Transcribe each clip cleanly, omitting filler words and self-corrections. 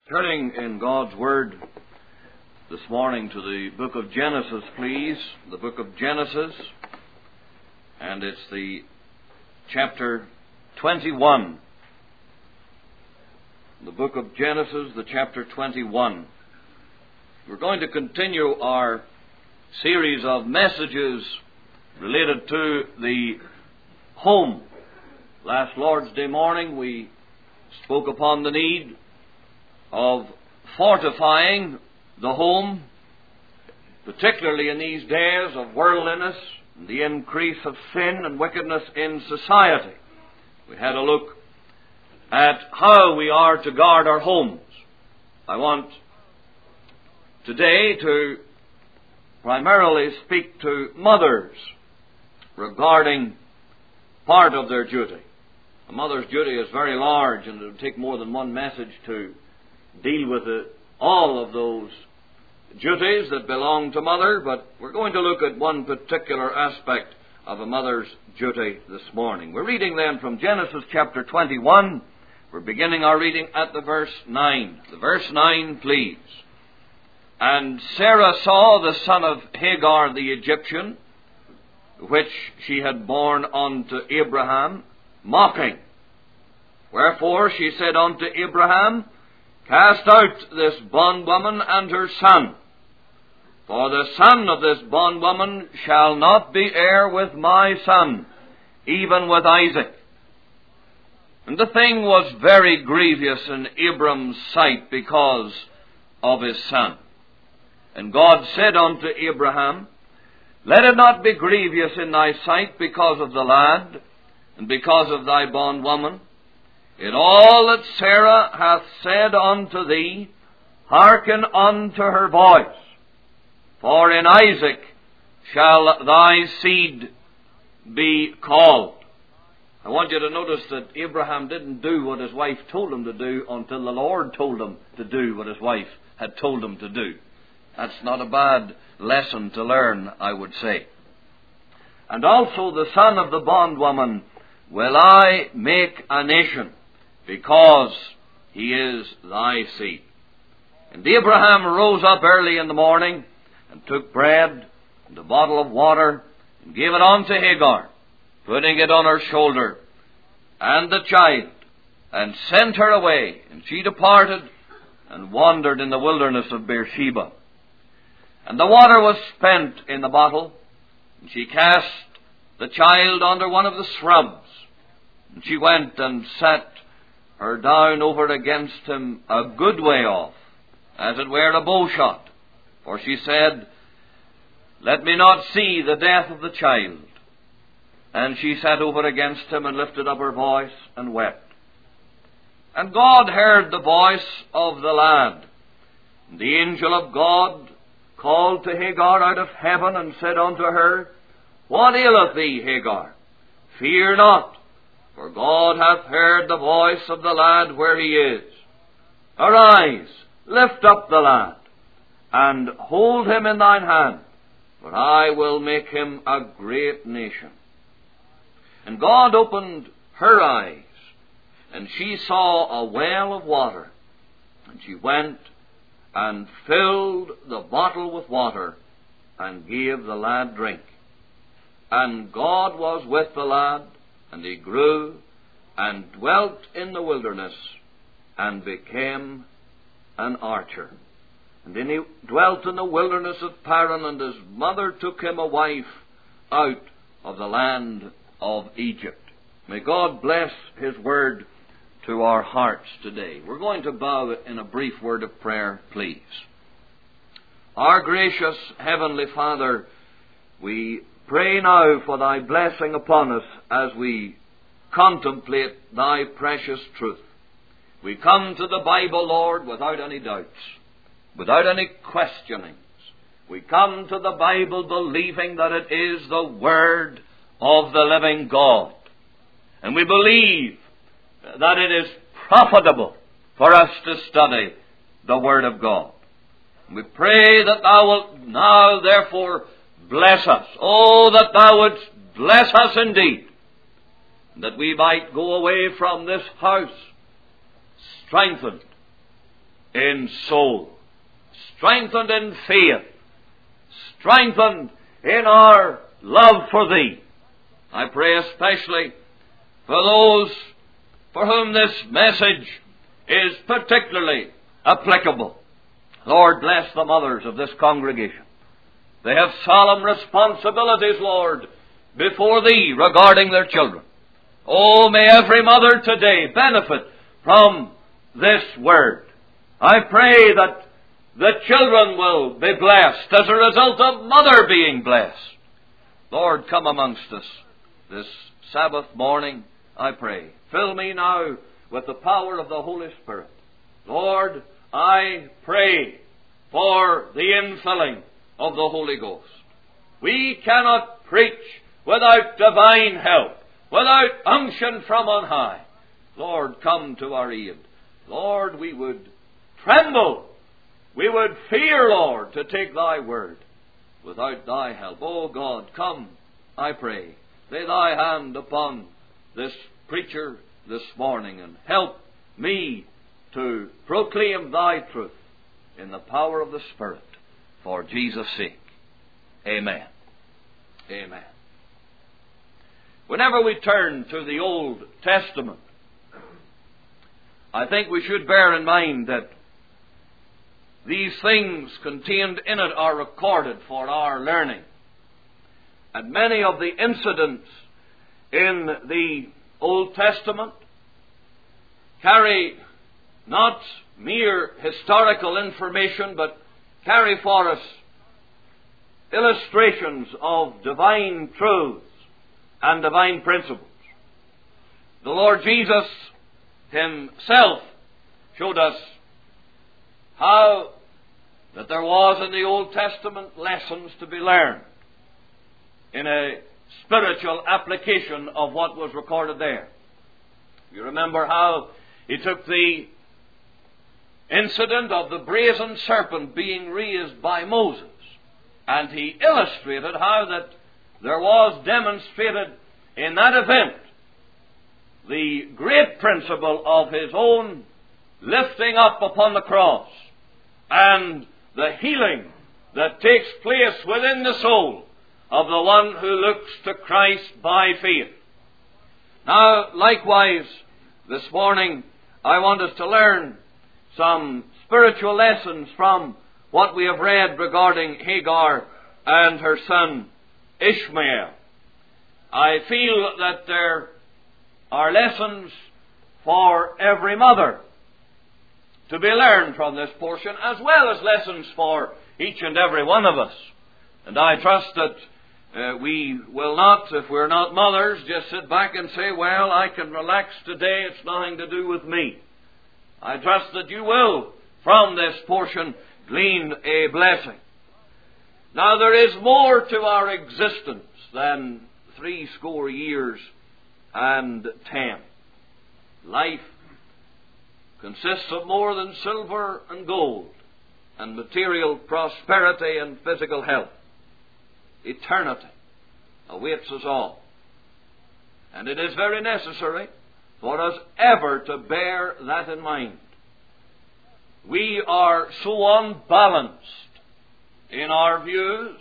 Turning in God's Word this morning to the book of Genesis, please. The book of Genesis, and it's the chapter 21. The book of Genesis, the chapter 21. We're going to continue our series of messages related to the home. Last Lord's Day morning we spoke upon the need of fortifying the home, particularly in these days of worldliness and the increase of sin and wickedness in society. We had a look at how we are to guard our homes. I want today to primarily speak to mothers regarding part of their duty. A mother's duty is very large, and it will take more than one message to deal with all of those duties that belong to mother, but we're going to look at one particular aspect of a mother's duty this morning. We're reading then from Genesis chapter 21. We're beginning our reading at the verse 9. The verse 9, please. And Sarah saw the son of Hagar the Egyptian, which she had borne unto Abraham, mocking. Wherefore she said unto Abraham, Cast out this bondwoman and her son, for the son of this bondwoman shall not be heir with my son, even with Isaac. And the thing was very grievous in Abram's sight because of his son. And God said unto Abraham, Let it not be grievous in thy sight because of the lad, and because of thy bondwoman. In all that Sarah hath said unto thee, hearken unto her voice. For in Isaac shall thy seed be called. I want you to notice that Abraham didn't do what his wife told him to do until the Lord told him to do what his wife had told him to do. That's not a bad lesson to learn, I would say. And also the son of the bondwoman will I make a nation, because he is thy seed. And Abraham rose up early in the morning, and took bread and a bottle of water, and gave it unto Hagar, putting it on her shoulder, and the child, and sent her away. And she departed, and wandered in the wilderness of Beersheba. And the water was spent in the bottle, and she cast the child under one of the shrubs. And she went and sat her down over against him a good way off, as it were a bow shot. For she said, Let me not see the death of the child. And she sat over against him, and lifted up her voice, and wept. And God heard the voice of the lad. And the angel of God called to Hagar out of heaven, and said unto her, What aileth thee, Hagar? Fear not, for God hath heard the voice of the lad where he is. Arise, lift up the lad, and hold him in thine hand, for I will make him a great nation. And God opened her eyes, and she saw a well of water. And she went and filled the bottle with water, and gave the lad drink. And God was with the lad, and he grew, and dwelt in the wilderness, and became an archer. And then he dwelt in the wilderness of Paran, and his mother took him a wife out of the land of Egypt. May God bless his word to our hearts today. We're going to bow in a brief word of prayer, please. Our gracious Heavenly Father, we pray now for thy blessing upon us as we contemplate thy precious truth. We come to the Bible, Lord, without any doubts, without any questionings. We come to the Bible believing that it is the Word of the living God. And we believe that it is profitable for us to study the Word of God. We pray that thou wilt now, therefore, bless us. Oh, that thou wouldst bless us indeed, that we might go away from this house strengthened in soul, strengthened in faith, strengthened in our love for Thee. I pray especially for those for whom this message is particularly applicable. Lord, bless the mothers of this congregation. They have solemn responsibilities, Lord, before Thee regarding their children. Oh, may every mother today benefit from this word. I pray that the children will be blessed as a result of mother being blessed. Lord, come amongst us this Sabbath morning, I pray. Fill me now with the power of the Holy Spirit. Lord, I pray for the infilling of the Holy Ghost. We cannot preach without divine help, without unction from on high. Lord, come to our aid. Lord, we would tremble. We would fear, Lord, to take Thy word without Thy help. Oh God, come, I pray. Lay Thy hand upon this preacher this morning and help me to proclaim Thy truth in the power of the Spirit for Jesus' sake. Amen. Amen. Whenever we turn to the Old Testament, I think we should bear in mind that these things contained in it are recorded for our learning. And many of the incidents in the Old Testament carry not mere historical information, but carry for us illustrations of divine truths and divine principles. The Lord Jesus Himself showed us how that there was in the Old Testament lessons to be learned in a spiritual application of what was recorded there. You remember how He took the incident of the brazen serpent being raised by Moses, and He illustrated how that there was demonstrated in that event the great principle of His own lifting up upon the cross and the healing that takes place within the soul of the one who looks to Christ by faith. Now, likewise, this morning, I want us to learn some spiritual lessons from what we have read regarding Hagar and her son Ishmael. I feel that there are lessons for every mother to be learned from this portion, as well as lessons for each and every one of us. And I trust that we will not, if we're not mothers, just sit back and say, well, I can relax today, it's nothing to do with me. I trust that you will, from this portion, glean a blessing. Now, there is more to our existence than 80 years and 10. Life consists of more than silver and gold, and material prosperity and physical health. Eternity awaits us all. And it is very necessary for us ever to bear that in mind. We are so unbalanced in our views.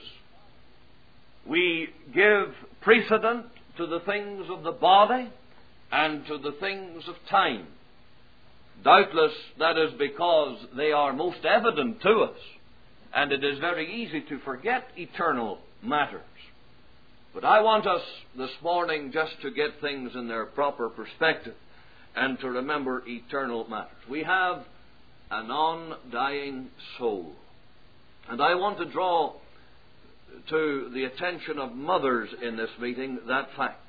We give precedent to the things of the body and to the things of time. Doubtless that is because they are most evident to us, and it is very easy to forget eternal matters. But I want us this morning just to get things in their proper perspective and to remember eternal matters. We have an undying soul. And I want to draw to the attention of mothers in this meeting that fact.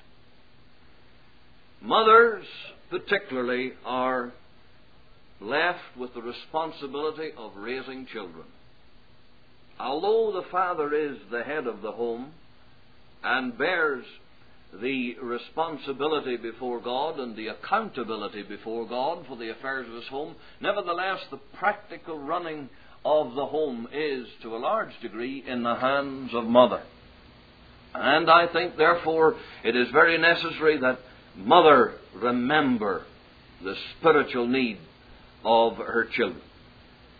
Mothers, particularly, are left with the responsibility of raising children. Although the father is the head of the home and bears the responsibility before God and the accountability before God for the affairs of his home, nevertheless the practical running of the home is to a large degree in the hands of mother. And I think therefore it is very necessary that mother remember the spiritual need of her children.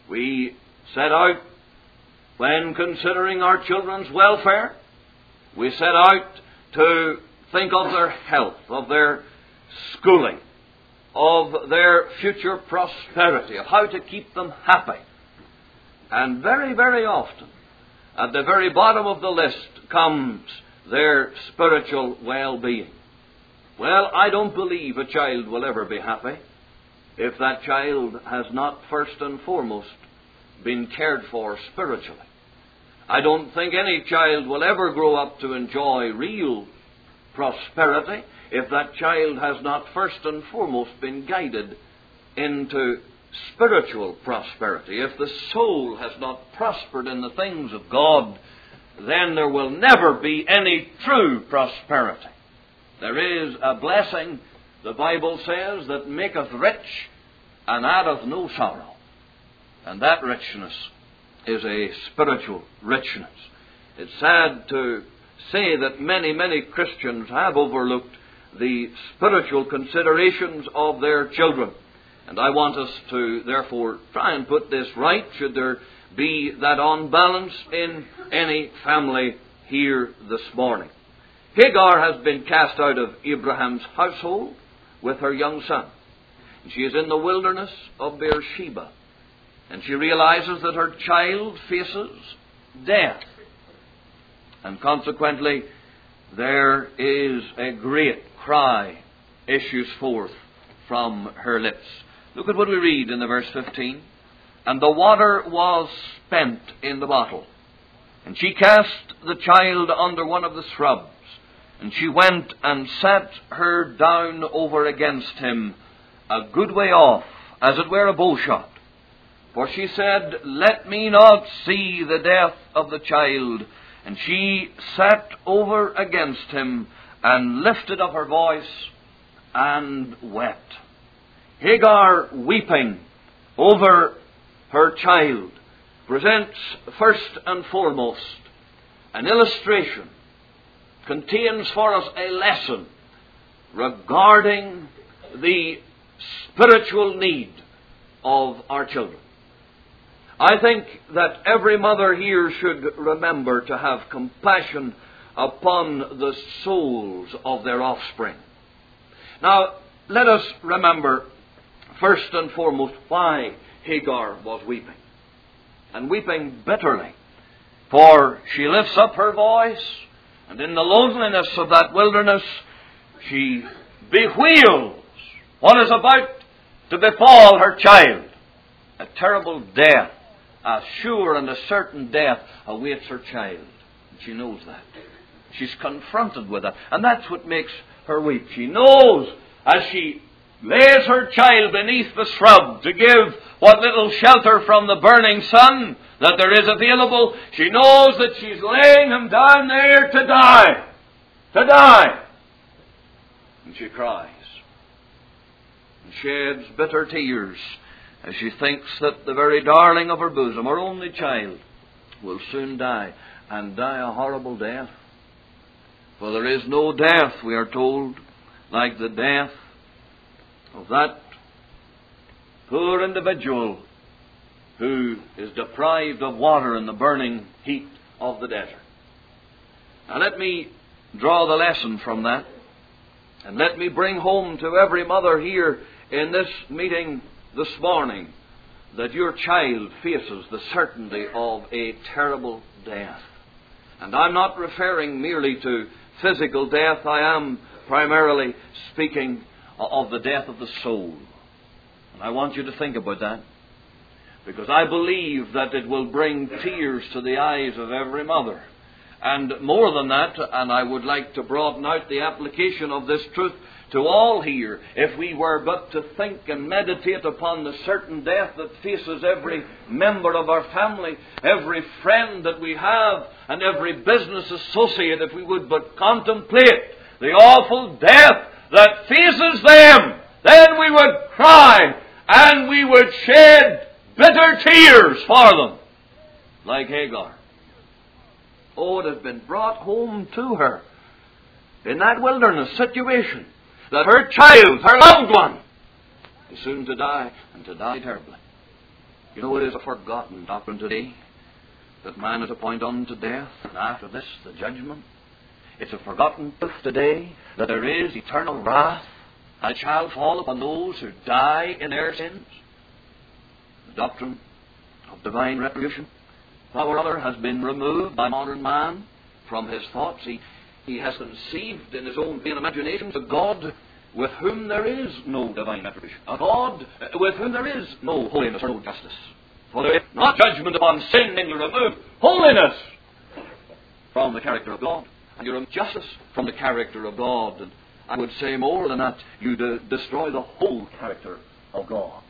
We set out, when considering our children's welfare, we set out to think of their health, of their schooling, of their future prosperity, of how to keep them happy. And very, very often, at the very bottom of the list comes their spiritual well-being. Well, I don't believe a child will ever be happy if that child has not first and foremost been cared for spiritually. I don't think any child will ever grow up to enjoy real prosperity if that child has not first and foremost been guided into spiritual prosperity. If the soul has not prospered in the things of God, then there will never be any true prosperity. There is a blessing, the Bible says, that maketh rich and addeth no sorrow. And that richness is a spiritual richness. It's sad to say that many, many Christians have overlooked the spiritual considerations of their children. And I want us to, therefore, try and put this right, should there be that unbalance in any family here this morning. Hagar has been cast out of Abraham's household with her young son. She is in the wilderness of Beersheba, and she realizes that her child faces death. And consequently, there is a great cry issues forth from her lips. Look at what we read in the verse 15. And the water was spent in the bottle, and she cast the child under one of the shrubs, and she went and sat her down over against him a good way off, as it were a bowshot. For she said, Let me not see the death of the child. And she sat over against him, and lifted up her voice, and wept. Hagar, weeping over her child, presents first and foremost an illustration, contains for us a lesson regarding the spiritual need of our children. I think that every mother here should remember to have compassion upon the souls of their offspring. Now, let us remember first and foremost why Hagar was weeping, and weeping bitterly. For she lifts up her voice, and in the loneliness of that wilderness, she bewails what is about to befall her child. A terrible death, a sure and a certain death awaits her child. And she knows that. She's confronted with it. And that's what makes her weep. She knows, as she lays her child beneath the shrub to give what little shelter from the burning sun that there is available, she knows that she's laying him down there to die. To die. And she cries and sheds bitter tears as she thinks that the very darling of her bosom, her only child, will soon die, and die a horrible death. For there is no death, we are told, like the death of that poor individual who is deprived of water in the burning heat of the desert. Now let me draw the lesson from that, and let me bring home to every mother here in this meeting this morning that your child faces the certainty of a terrible death. And I'm not referring merely to physical death. I am primarily speaking of the death of the soul. And I want you to think about that, because I believe that it will bring tears to the eyes of every mother. And more than that, and I would like to broaden out the application of this truth to all here, if we were but to think and meditate upon the certain death that faces every member of our family, every friend that we have, and every business associate, if we would but contemplate the awful death that faces them, then we would cry and we would shed bitter tears for them, like Hagar. Oh, it has been brought home to her in that wilderness situation that her child, her loved one, is soon to die, and to die terribly. You know, it is a forgotten doctrine today that man is appointed unto death, and after this the judgment. It's a forgotten truth today that there is eternal wrath, and it shall fall upon those who die in their sins. The doctrine of divine retribution, however, has been removed by modern man from his thoughts. He has conceived in his own vain imagination a God with whom there is no divine retribution, a God with whom there is no holiness or no justice. For there is not judgment upon sin, then you remove holiness from the character of God, and you remove justice from the character of God. And I would say more than that, you destroy the whole character of God.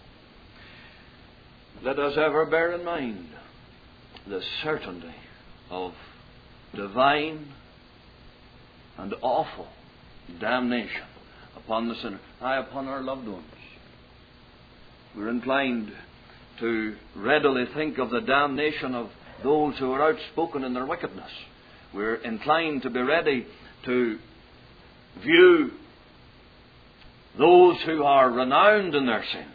Let us ever bear in mind the certainty of divine and awful damnation upon the sinner, upon our loved ones. We're inclined to readily think of the damnation of those who are outspoken in their wickedness. We're inclined to be ready to view those who are renowned in their sin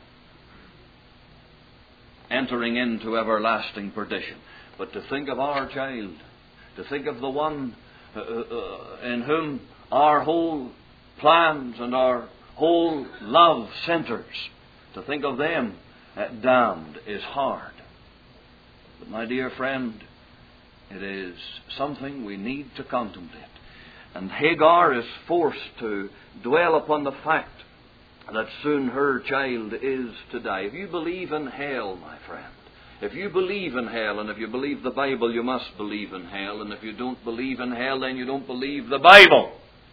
entering into everlasting perdition. But to think of our child, to think of the one in whom our whole plans and our whole love centers, to think of them damned is hard. But my dear friend, it is something we need to contemplate. And Hagar is forced to dwell upon the fact that soon her child is to die. If you believe in hell, my friend, if you believe in hell, and if you believe the Bible, you must believe in hell. And if you don't believe in hell, then you don't believe the Bible.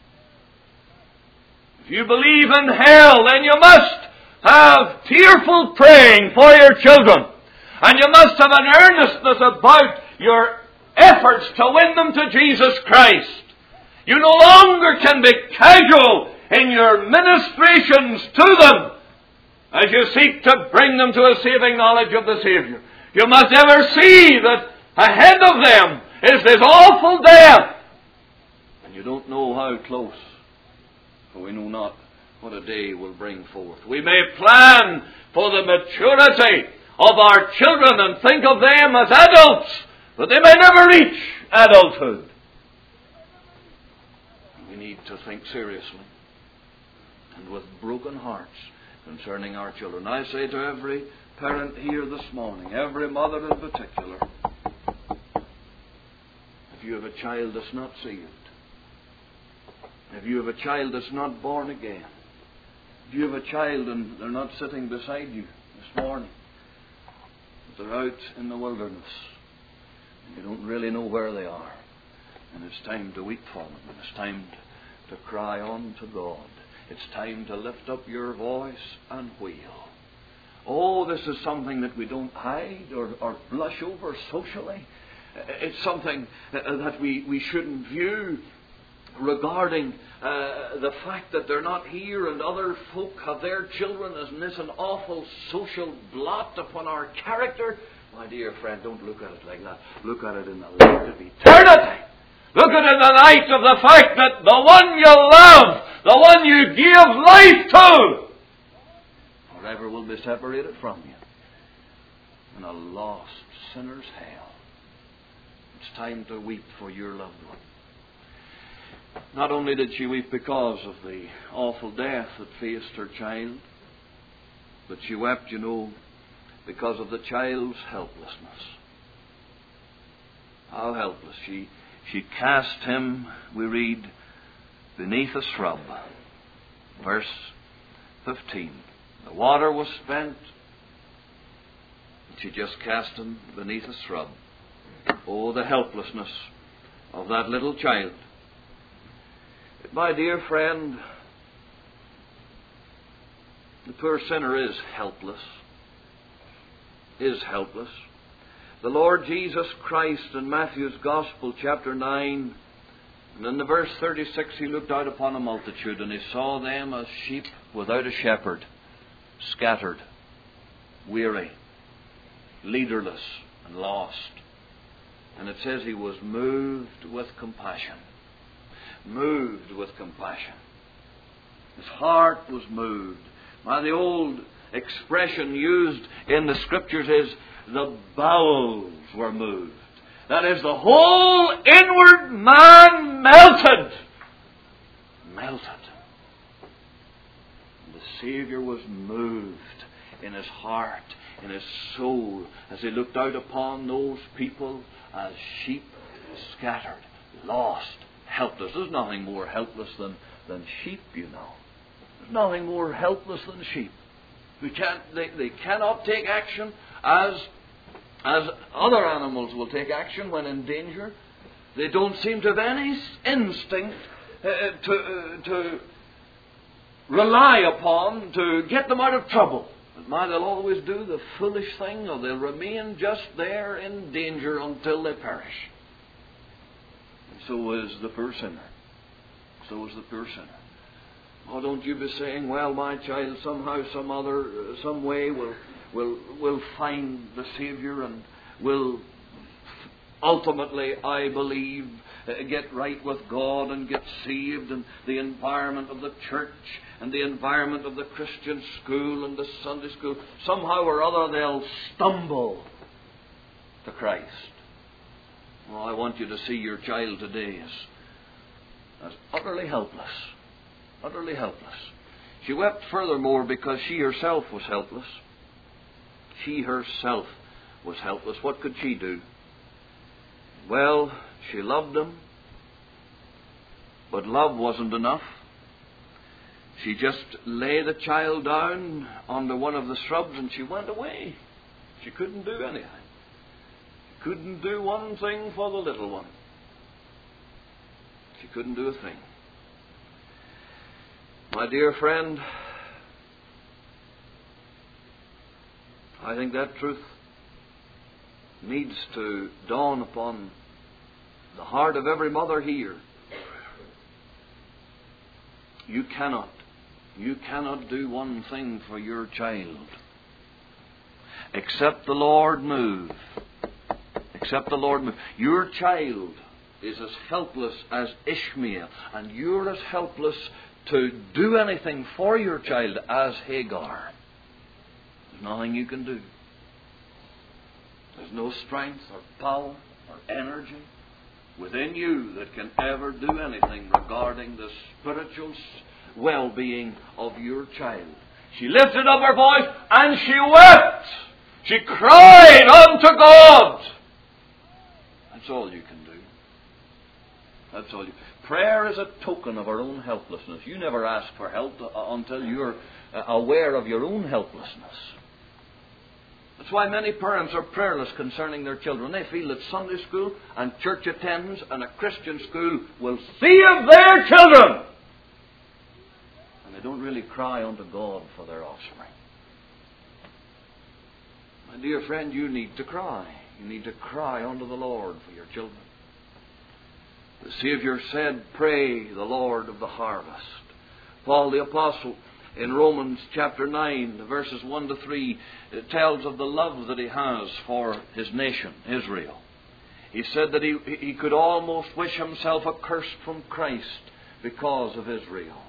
If you believe in hell, then you must have tearful praying for your children. And you must have an earnestness about your efforts to win them to Jesus Christ. You no longer can be casual in your ministrations to them as you seek to bring them to a saving knowledge of the Savior. You must ever see that ahead of them is this awful death. And you don't know how close, for we know not what a day will bring forth. We may plan for the maturity of our children and think of them as adults, but they may never reach adulthood. We need to think seriously and with broken hearts concerning our children. I say to every parent here this morning, every mother in particular, if you have a child that's not saved, if you have a child that's not born again, if you have a child and they're not sitting beside you this morning, but they're out in the wilderness, and you don't really know where they are, and it's time to weep for them, and it's time to cry on to God. It's time to lift up your voice and wail. Oh, this is something that we don't hide or blush over socially. It's something that we shouldn't view regarding the fact that they're not here and other folk have their children. Isn't this an awful social blot upon our character? My dear friend, don't look at it like that. Look at it in the light of eternity. Look at it in the light of the fact that the one you love, the one you give life to, forever will be separated from you in a lost sinner's hell. It's time to weep for your loved one. Not only did she weep because of the awful death that faced her child, but she wept, because of the child's helplessness. How helpless. She cast him, we read, beneath a shrub. Verse 15. The water was spent, and she just cast him beneath a shrub. Oh, the helplessness of that little child. My dear friend, the poor sinner is helpless. The Lord Jesus Christ in Matthew's Gospel, chapter 9, and in the verse 36, He looked out upon a multitude, and He saw them as sheep without a shepherd, scattered, weary, leaderless, and lost. And it says He was moved with compassion. Moved with compassion. His heart was moved. The old expression used in the Scriptures is the bowels were moved. That is, the whole inward man melted. Melted. And the Savior was moved in his heart, in his soul, as he looked out upon those people as sheep scattered, lost, helpless. There's nothing more helpless than sheep, you know. There's nothing more helpless than sheep. They cannot take action as other animals will take action when in danger. They don't seem to have any instinct to rely upon to get them out of trouble. But they'll always do the foolish thing, or they'll remain just there in danger until they perish. And so is the poor sinner. So is the poor sinner. Oh, don't you be saying, well, my child somehow, some way will find the Savior and will ultimately, I believe, get right with God and get saved, and the environment of the church and the environment of the Christian school and the Sunday school, somehow or other they'll stumble to Christ. Well, I want you to see your child today as utterly helpless. Utterly helpless. She wept furthermore because she herself was helpless. She herself was helpless. What could she do? Well, she loved him, but love wasn't enough. She just lay the child down under one of the shrubs and she went away. She couldn't do anything. She couldn't do one thing for the little one. She couldn't do a thing. My dear friend, I think that truth needs to dawn upon the heart of every mother here. You cannot do one thing for your child except the Lord move. Except the Lord move. Your child is as helpless as Ishmael, and you're as helpless to do anything for your child as Hagar. There's nothing you can do. There's no strength or power or energy within you that can ever do anything regarding the spiritual well-being of your child. She lifted up her voice and she wept. She cried unto God. That's all you can do. That's all you. Prayer is a token of our own helplessness. You never ask for help until you're aware of your own helplessness. That's why many parents are prayerless concerning their children. They feel that Sunday school and church attendance and a Christian school will save their children. And they don't really cry unto God for their offspring. My dear friend, you need to cry. You need to cry unto the Lord for your children. The Savior said, pray the Lord of the harvest. Paul the Apostle in Romans chapter 9, verses 1 to 3, tells of the love that he has for his nation, Israel. He said that he could almost wish himself accursed from Christ because of Israel.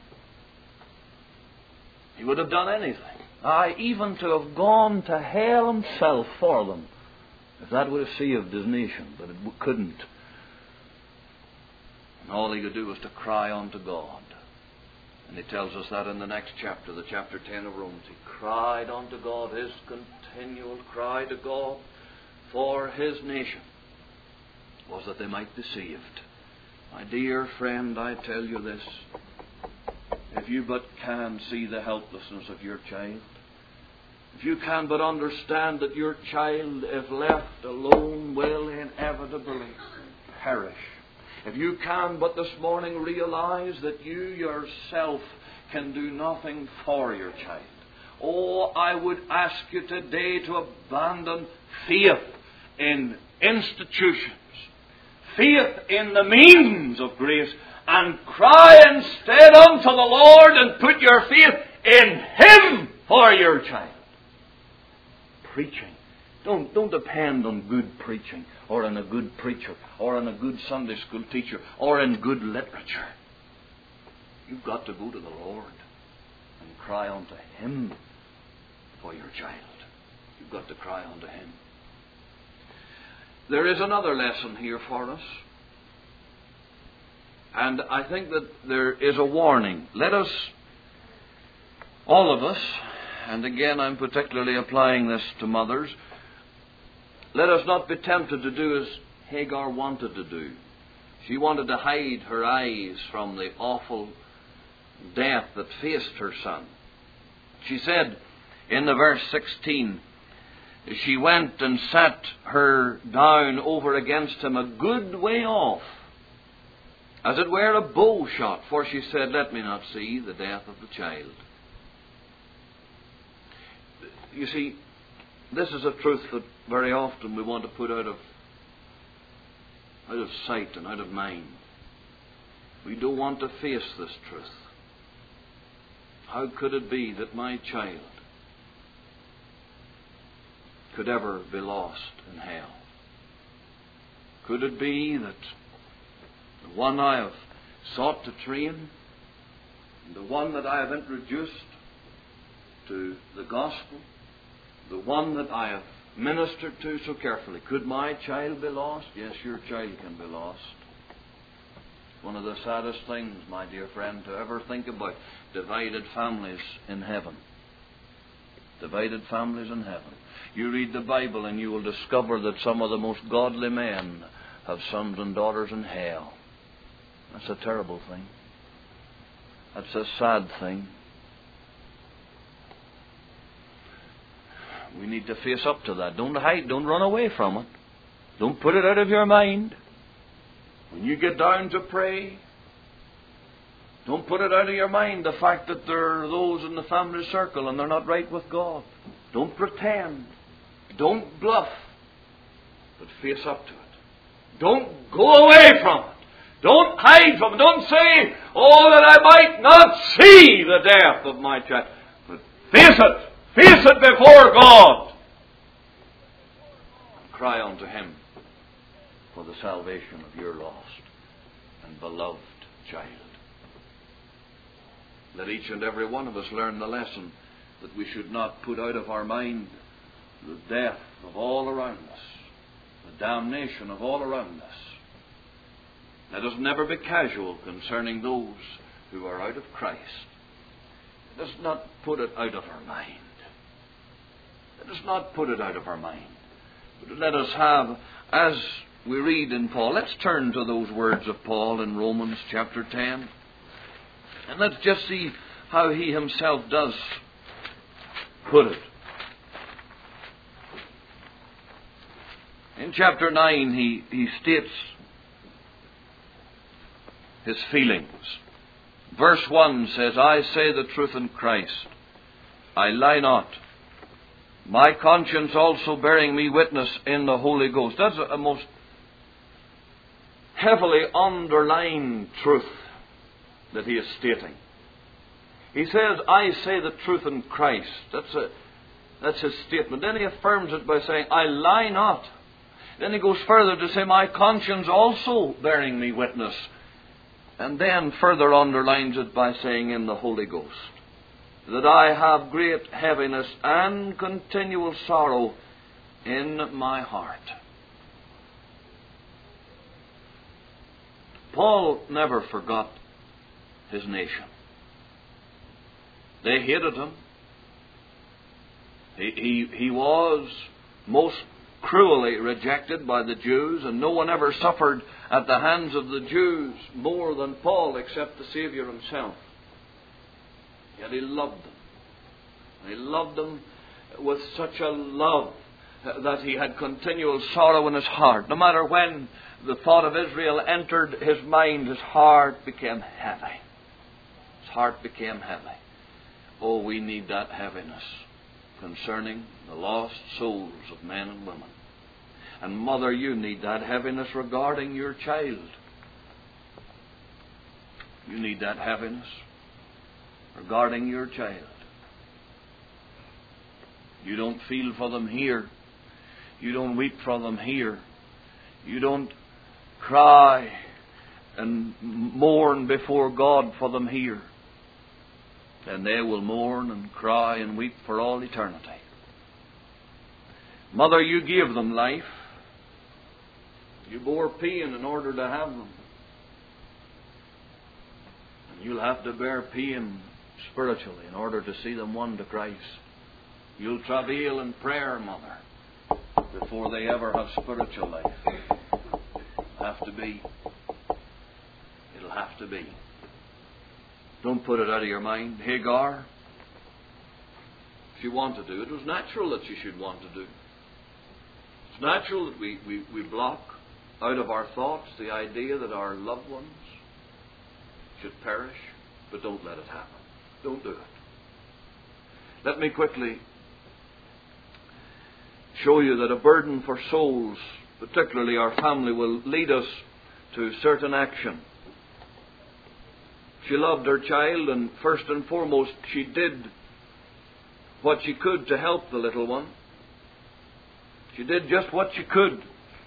He would have done anything, even to have gone to hell himself for them, if that would have saved his nation, but it couldn't. And all he could do was to cry unto God. And he tells us that in the next chapter, the chapter 10 of Romans. He cried unto God, his continual cry to God for his nation was that they might be saved. My dear friend, I tell you this. If you but can see the helplessness of your child, if you can but understand that your child, if left alone, will inevitably perish. If you can but this morning realize that you yourself can do nothing for your child. Oh, I would ask you today to abandon faith in institutions, faith in the means of grace, and cry instead unto the Lord and put your faith in Him for your child. Preaching. Don't depend on good preaching, or on a good preacher, or on a good Sunday school teacher, or in good literature. You've got to go to the Lord and cry unto Him for your child. You've got to cry unto Him. There is another lesson here for us. And I think that there is a warning. Let us, all of us, and again I'm particularly applying this to mothers, let us not be tempted to do as Hagar wanted to do. She wanted to hide her eyes from the awful death that faced her son. She said in the verse 16, she went and sat her down over against him a good way off, as it were a bow shot, for she said, let me not see the death of the child. You see, this is a truth that very often we want to put out of sight and out of mind. We don't want to face this truth. How could it be that my child could ever be lost in hell? Could it be that the one I have sought to train, the one that I have introduced to the gospel, the one that I have ministered to so carefully, could my child be lost? Yes, your child can be lost. One of the saddest things, my dear friend, to ever think about, divided families in heaven. Divided families in heaven. You read the Bible and you will discover that some of the most godly men have sons and daughters in hell. That's a terrible thing. That's a sad thing. We need to face up to that. Don't hide. Don't run away from it. Don't put it out of your mind. When you get down to pray, don't put it out of your mind, the fact that there are those in the family circle and they're not right with God. Don't pretend. Don't bluff. But face up to it. Don't go away from it. Don't hide from it. Don't say, oh, that I might not see the death of my child. But face it. Face it before God. Cry unto Him for the salvation of your lost and beloved child. Let each and every one of us learn the lesson that we should not put out of our mind the death of all around us, the damnation of all around us. Let us never be casual concerning those who are out of Christ. Let us not put it out of our mind. Let us not put it out of our mind. But let us have, as we read in Paul, let's turn to those words of Paul in Romans chapter 10. And let's just see how he himself does put it. In chapter 9, he states his feelings. Verse 1 says, I say the truth in Christ. I lie not. My conscience also bearing me witness in the Holy Ghost. That's a most heavily underlined truth that he is stating. He says, I say the truth in Christ. That's his statement. Then he affirms it by saying, I lie not. Then he goes further to say, my conscience also bearing me witness. And then further underlines it by saying, in the Holy Ghost, that I have great heaviness and continual sorrow in my heart. Paul never forgot his nation. They hated him. He was most cruelly rejected by the Jews, and no one ever suffered at the hands of the Jews more than Paul except the Savior himself. Yet he loved them. He loved them with such a love that he had continual sorrow in his heart. No matter when the thought of Israel entered his mind, his heart became heavy. His heart became heavy. Oh, we need that heaviness concerning the lost souls of men and women. And mother, you need that heaviness regarding your child. You need that heaviness regarding your child. You don't feel for them here. You don't weep for them here. You don't cry and mourn before God for them here. and they will mourn and cry and weep for all eternity. Mother, you gave them life. You bore pain in order to have them. And you'll have to bear pain spiritually in order to see them won to Christ. You'll travail in prayer, Mother, before they ever have spiritual life. It'll have to be. It'll have to be. Don't put it out of your mind. Hagar, she wanted to do. It was natural that she should want to do. It's natural that we block out of our thoughts the idea that our loved ones should perish, but don't let it happen. Don't do it. Let me quickly show you that a burden for souls, particularly our family, will lead us to certain action. She loved her child, and first and foremost, she did what she could to help the little one. She did just what she could.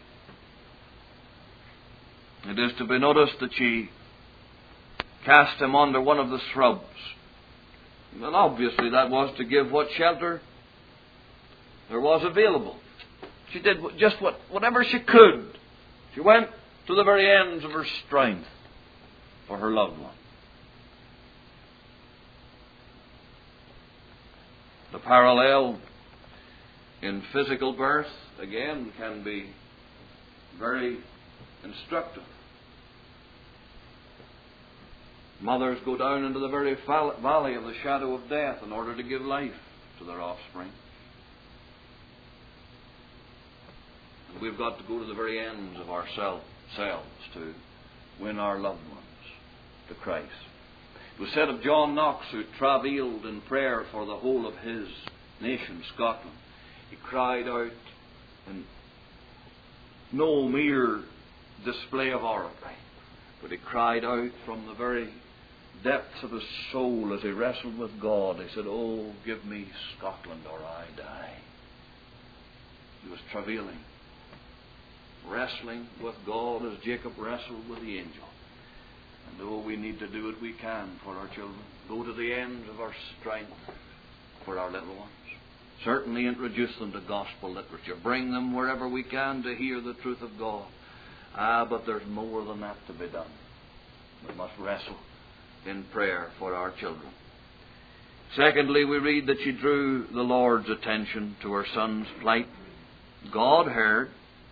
It is to be noticed that she cast him under one of the shrubs. And obviously that was to give what shelter there was available. She did just whatever she could. She went to the very ends of her strength for her loved one. The parallel in physical birth, again, can be very instructive. Mothers go down into the very valley of the shadow of death in order to give life to their offspring. And we've got to go to the very ends of ourselves to win our loved ones to Christ. It was said of John Knox, who travailed in prayer for the whole of his nation, Scotland. He cried out in no mere display of oratory, but he cried out from the very depths of his soul as he wrestled with God. He said, "Oh, give me Scotland or I die." He was travailing, wrestling with God as Jacob wrestled with the angel. And oh, we need to do what we can for our children. Go to the ends of our strength for our little ones. Certainly introduce them to gospel literature. Bring them wherever we can to hear the truth of God. But there's more than that to be done. We must wrestle in prayer for our children. Secondly, we read that she drew the Lord's attention to her son's plight. God heard,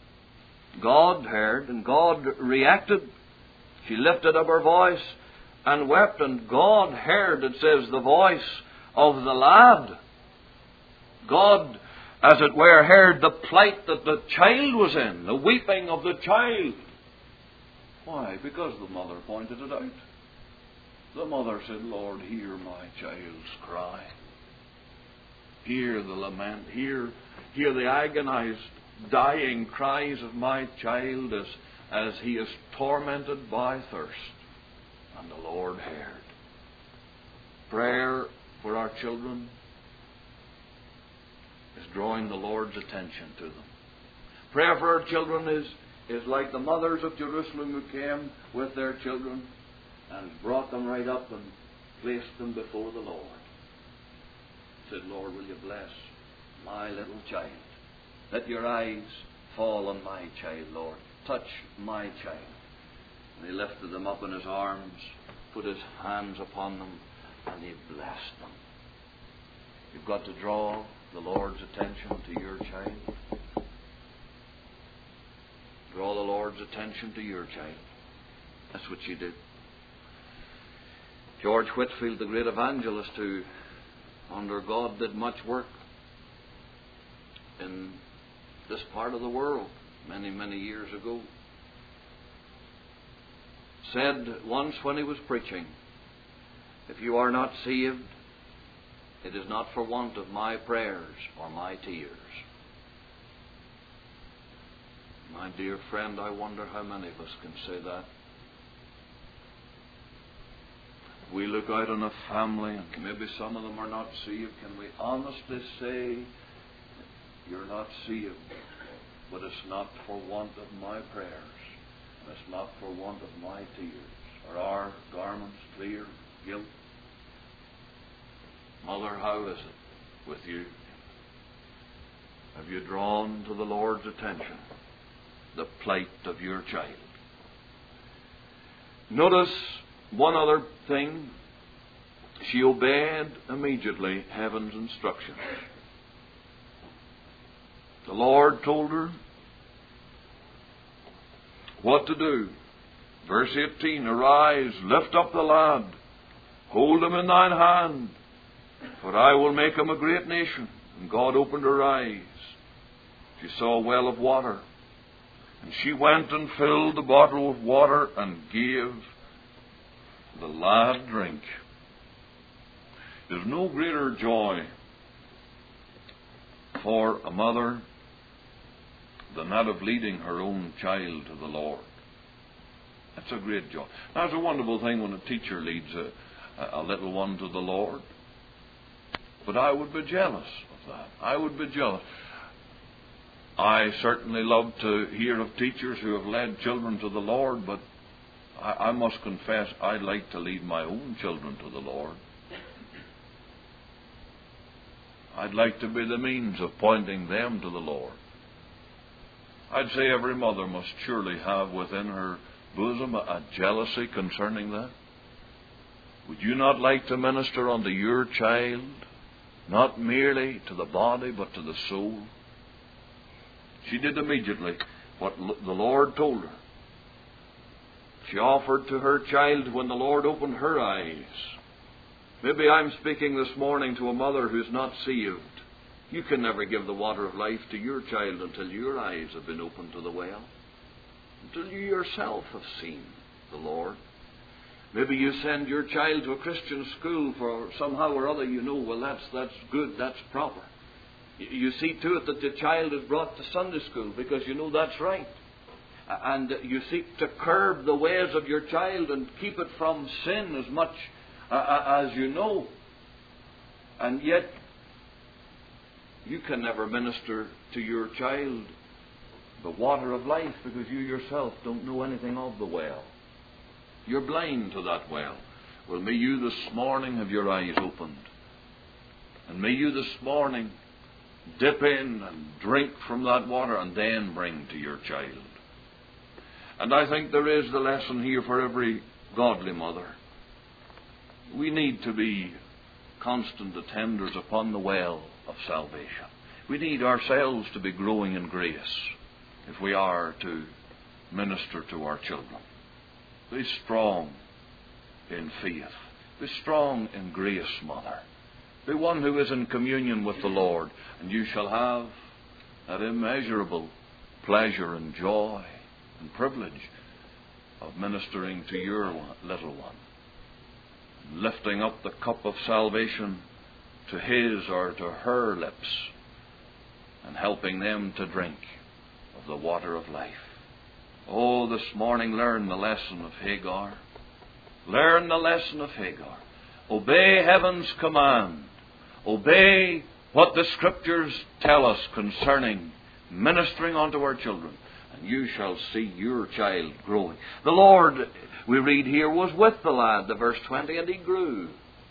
and God reacted. She lifted up her voice and wept, and God heard, it says, the voice of the lad. God, as it were, heard the plight that the child was in, the weeping of the child. Why? Because the mother pointed it out. The mother said, "Lord, hear my child's cry. Hear the lament. Hear the agonized, dying cries of my child as he is tormented by thirst." And the Lord heard. Prayer for our children is drawing the Lord's attention to them. Prayer for our children is like the mothers of Jerusalem who came with their children and brought them right up and placed them before the Lord. Said, "Lord, will you bless my little child? Let your eyes fall on my child, Lord. Touch my child." And he lifted them up in his arms, put his hands upon them, and he blessed them. You've got to draw the Lord's attention to your child. Draw the Lord's attention to your child. That's what she did. George Whitefield, the great evangelist who, under God, did much work in this part of the world many, many years ago, said once when he was preaching, "If you are not saved, it is not for want of my prayers or my tears." My dear friend, I wonder how many of us can say that. We look out on a family, and maybe some of them are not saved. Can we honestly say, "You're not saved, but it's not for want of my prayers, and it's not for want of my tears"? Are our garments clear, guilt? Mother, how is it with you? Have you drawn to the Lord's attention the plight of your child? Notice one other thing. She obeyed immediately heaven's instructions. The Lord told her what to do. Verse 18, arise, lift up the lad, hold him in thine hand, for I will make him a great nation. And God opened her eyes. She saw a well of water. And she went and filled the bottle with water and gave the lad drink. There's no greater joy for a mother than that of leading her own child to the Lord. That's a great joy. Now, it's a wonderful thing when a teacher leads a little one to the Lord. But I would be jealous of that. I would be jealous. I certainly love to hear of teachers who have led children to the Lord, but I must confess I'd like to lead my own children to the Lord. I'd like to be the means of pointing them to the Lord. I'd say every mother must surely have within her bosom a jealousy concerning that. Would you not like to minister unto your child, not merely to the body, but to the soul? She did immediately what the Lord told her. She offered to her child when the Lord opened her eyes. Maybe I'm speaking this morning to a mother who's not saved. You can never give the water of life to your child until your eyes have been opened to the well, until you yourself have seen the Lord. Maybe you send your child to a Christian school for somehow or other you know, well, that's good, that's proper. You see to it that the child is brought to Sunday school because you know that's right. And you seek to curb the ways of your child and keep it from sin as much as you know. And yet, you can never minister to your child the water of life because you yourself don't know anything of the well. You're blind to that well. Well, may you this morning have your eyes opened. And may you this morning dip in and drink from that water and then bring to your child. And I think there is the lesson here for every godly mother. We need to be constant attenders upon the well of salvation. We need ourselves to be growing in grace if we are to minister to our children. Be strong in faith. Be strong in grace, mother. Be one who is in communion with the Lord, and you shall have that immeasurable pleasure and joy and privilege of ministering to your little one, lifting up the cup of salvation to his or to her lips and helping them to drink of the water of life. Oh, this morning learn the lesson of Hagar. Learn the lesson of Hagar. Obey heaven's command. Obey what the Scriptures tell us concerning ministering unto our children, and you shall see your child growing. The Lord, we read here, was with the lad, the verse 20, and he grew.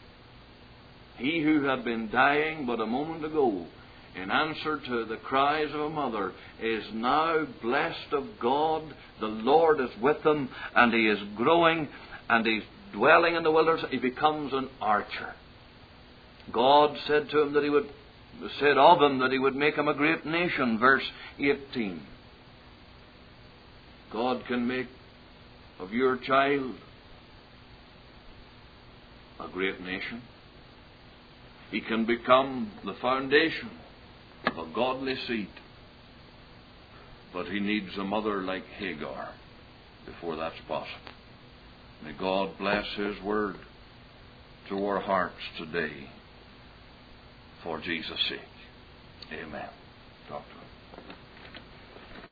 He who had been dying but a moment ago, in answer to the cries of a mother, is now blessed of God. The Lord is with him, and he is growing, and he's dwelling in the wilderness. He becomes an archer. God said to him that he would, said of him that he would make him a great nation, verse 18. God can make of your child a great nation. He can become the foundation of a godly seed. But he needs a mother like Hagar before that's possible. May God bless His Word to our hearts today for Jesus' sake. Amen. Dr.